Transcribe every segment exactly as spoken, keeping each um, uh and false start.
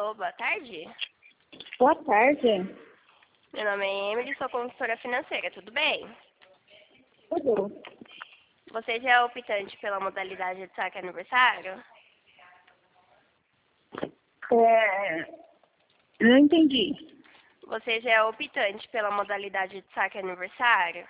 Alô, boa tarde. Boa tarde. Meu nome é Emily, sou consultora financeira, tudo bem? Tudo. Você já é optante pela modalidade de saque aniversário? É, não entendi. Você já é optante pela modalidade de saque aniversário?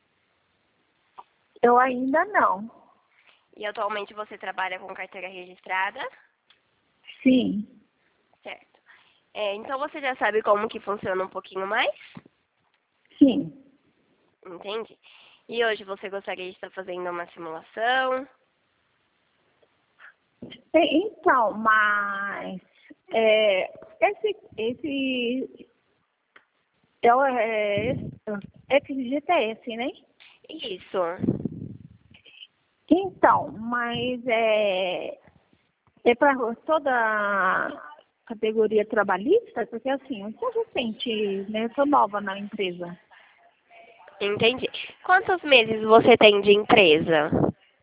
Eu ainda não. E atualmente você trabalha com carteira registrada? Sim. Certo. É, então você já sabe como que funciona um pouquinho mais? Sim. Entendi. E hoje você gostaria de estar fazendo uma simulação? É, Então, mas é, esse, esse é, o- é, F G T S, né? Isso. Então, mas é, é para toda a categoria trabalhista, porque assim, eu sou recente, né? Eu sou nova na empresa. Entendi. Quantos meses você tem de empresa?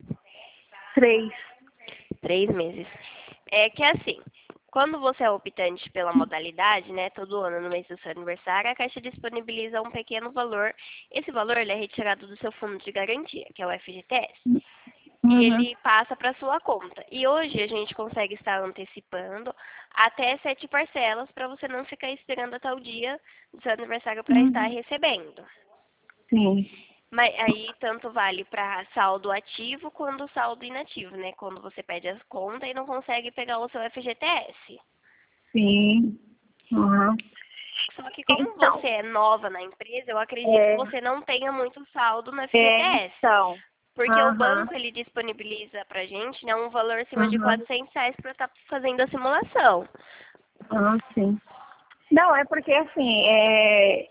Três. Três meses. É que assim, quando você é optante pela modalidade, né, todo ano no mês do seu aniversário, a Caixa disponibiliza um pequeno valor. Esse valor ele é retirado do seu fundo de garantia, que é o F G T S. E Uhum. ele passa para sua conta. E hoje a gente consegue estar antecipando até sete parcelas para você não ficar esperando até o dia do seu aniversário para estar Uhum. recebendo. Sim. Mas aí tanto vale para saldo ativo quanto saldo inativo, né? Quando você pede as contas e não consegue pegar o seu F G T S. Sim. Uhum. Só que como Então, você é nova na empresa, eu acredito que é, você não tenha muito saldo no é, F G T S. então, Porque o aham, banco ele disponibiliza pra gente, né, um valor acima de aham, quatrocentos reais para estar fazendo a simulação. ah, sim. Não, é porque assim, é,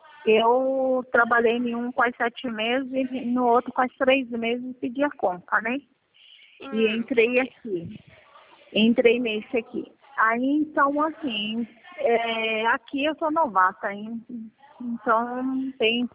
eu trabalhei em um quase sete meses e no outro quase três meses e pedi a conta, né? E Hum, entrei entendi. aqui, entrei nesse aqui. Aí, então, assim, é, aqui eu sou novata, hein? Então tem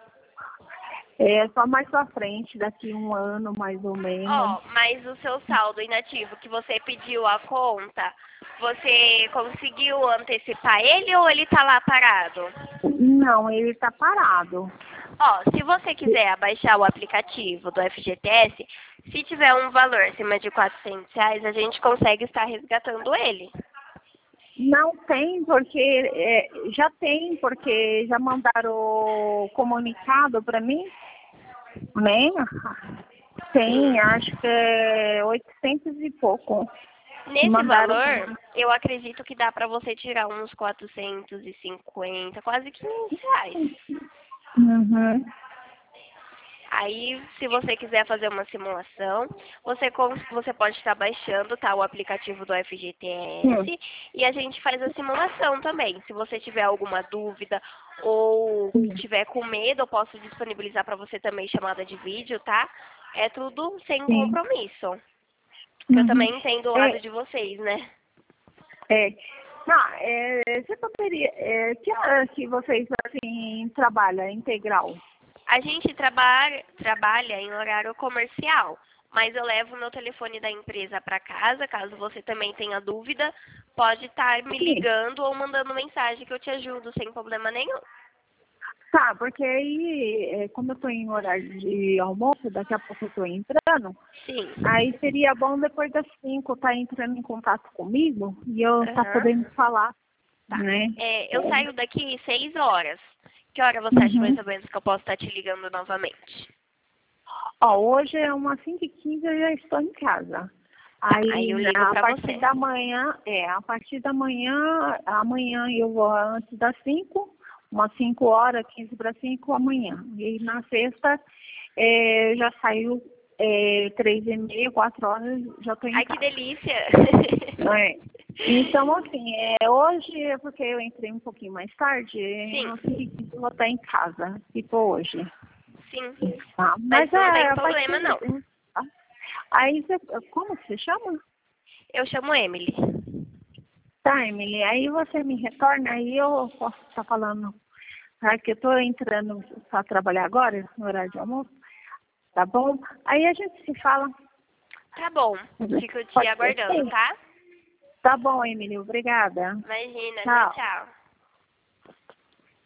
é, só mais pra frente, daqui um ano mais ou menos. Ó, mas o seu saldo inativo que você pediu a conta, você conseguiu antecipar ele ou ele tá lá parado? Não, ele está parado. Ó, se você quiser baixar o aplicativo do F G T S, se tiver um valor acima de quatrocentos reais, a gente consegue estar resgatando ele. Não tem, porque é, já tem, porque já mandaram comunicado para mim, né? Tem, Sim. acho que é oitocentos e pouco. Nesse Mandaram valor, comunicado. eu acredito que dá pra você tirar uns quatrocentos e cinquenta, quase quinhentos reais. Uhum. Aí, se você quiser fazer uma simulação, você, cons- você pode estar baixando, tá, o aplicativo do Sim, F G T S e a gente faz a simulação também. Se você tiver alguma dúvida ou sim. tiver com medo, eu posso disponibilizar para você também chamada de vídeo, tá? É tudo sem Sim. compromisso. Que eu Uhum. também entendo o lado É, de vocês, né? é. Não, é, você poderia, é, que horas que vocês assim trabalham integral? A gente trabalha, trabalha em horário comercial, mas eu levo o meu telefone da empresa para casa, caso você também tenha dúvida, pode estar me Sim. ligando ou mandando mensagem que eu te ajudo sem problema nenhum. Tá, porque aí, é, como eu estou em horário de almoço, daqui a pouco eu estou entrando, Sim. aí seria bom depois das cinco estar entrando em contato comigo e eu estar Aham. podendo falar, Tá. né? É, eu É, saio daqui seis horas. Que hora você acha mais uhum. ou menos que eu posso estar te ligando novamente? Ó, hoje é umas cinco e quinze eu já estou em casa. Tá, aí eu Aí ligo a pra partir você. da manhã, é, a partir da manhã, amanhã eu vou antes das cinco, umas cinco horas, quinze para cinco amanhã. E na sexta é, já saiu é, três e meia, quatro horas, já estou em Ai, que casa. delícia! É. Então, assim, é, hoje é porque eu entrei um pouquinho mais tarde, Sim, eu sei que eu vou estar em casa, tipo hoje. sim. Tá? Mas Mas não é tem a problema, partir. não. Tá? Aí você. Como que você chama? Eu chamo Emily. Tá, Emily. Aí você me retorna, aí eu posso estar falando. Tá? Que eu estou entrando para trabalhar agora, no horário de almoço. Tá bom? Aí a gente se fala. Tá bom. Fico te Pode ser? aguardando, Sim. tá? Tá bom, Emily, obrigada. Imagina, Tchau. tchau. tchau.